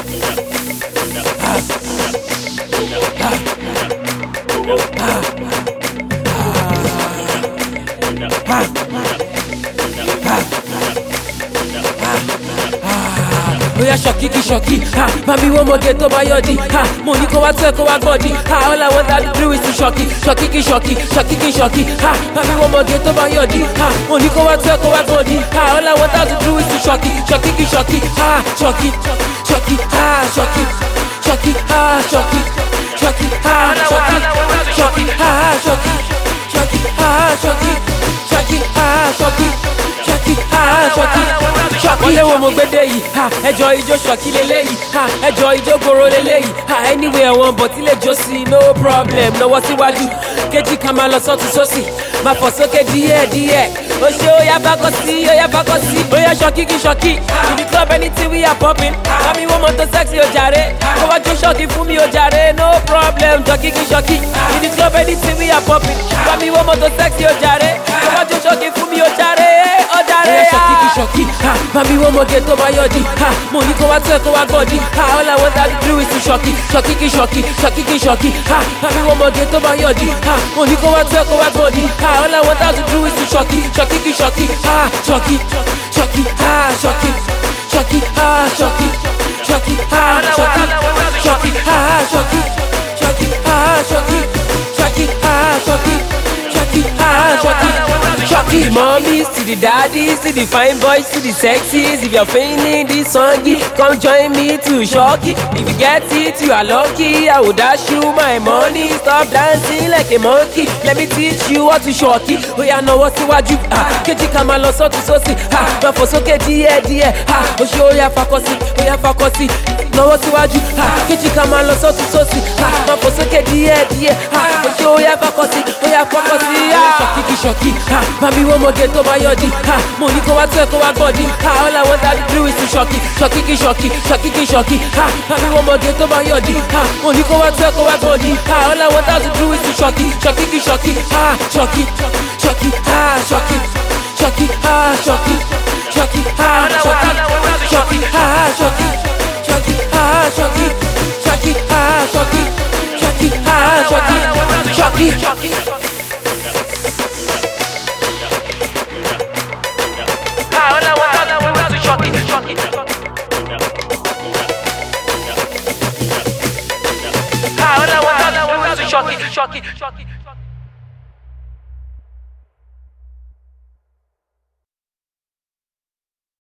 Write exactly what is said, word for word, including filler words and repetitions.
Oya shocky, shocky, ha. Mami one more get over your D, ha. Money go out, go out body, ha. All I want to do is to shocky, shocky, shocky, shocky, shocky, ha. Mami one more get over your D, ha. Money go out, go out body, ha. All I want to do is to shocky, shocky, shocky, ha. Shocky, shocky, ha. Shocky, shocky, ha. Shocky, shocky, ha. Shocky, shocky, ha. Shocky, shocky, ha. Shocky, shocky, ha. Shocky, shocky, ha. Shocky. Wọ́n lé wo mo gbédè yìí, ha ẹjọ́ ijó ṣọ́kí lélẹ́yìí, ha ẹjọ́ ijó gbòòrò lélẹ́yìí, ha anyway ẹ̀wọ̀n bọ̀ tí lè jó sí no problem lọ́wọ́ síwájú kejì ká máa lọ sọ́tún sósì máa fọ̀ sókè díẹ̀ díẹ̀ ó ṣe ó yá bákọ́ sí ó yá bákọ́ sí ó yá ṣọ́kí kí ṣọ́kí in the club anything we are popping mami wo mọ́tò sexy ó jàre kó wá jó ṣọ́kí fún mi ó jàre no problem ṣọ́kí kí ṣọ́kí in the club anything we are popping mami wo mọ́tò sexy ó jàre kó wá jó ṣọ́kí fún mi ó jàre ó jàre ṣọ́kí kí ṣọ́kí ha mami wo mo get over your D, ha money go out go out body, ha all I want to do is to shocky, shocky ki shocky, shocky ki shocky, ha mami wo mo get over your D, ha money go out go out body, ha all I want to do is to shocky, shocky ki shocky, ha shocky, shocky, ha shocky, shocky, ha shocky, shocky, ha shocky, shocky, ha shocky, shocky, ha shocky, shocky, ha shocky, shocky, ha shocky. Shocky mommies to the daddies, to the fine boys, to the sexies. If you're feeling this song, come join me to Shocky. If you get it, you are lucky. I will dash you my money. Stop dancing like a monkey. Let me teach you what to Shocky. Oh yeah, know what to what you ah. Keji kama lo so to so si ah. Ma for so ke die die ah. Oh show ya fakosi, oh ya fakosi. Know what to what you ah. Keji kama lo so to so si ah. Ma for so ke die die ah. Oh show ya fakosi, oh ya fakosi ah. Shocky ki shocky ah. Mami one more get over your D, ha money go out go out body, ha all I want to do is to shocky, shocky ki shocky, shocky ki shocky, ha mami one more get over your D, ha money go out go out body, ha all I want to do is to shocky, shocky ki shocky, ha shocky, shocky, ha shocky, shocky, ha shocky, shocky, ha shocky, shocky, ha shocky, shocky, ha shocky, shocky, ha shocky, shocky, ha shocky, shocky, shocky.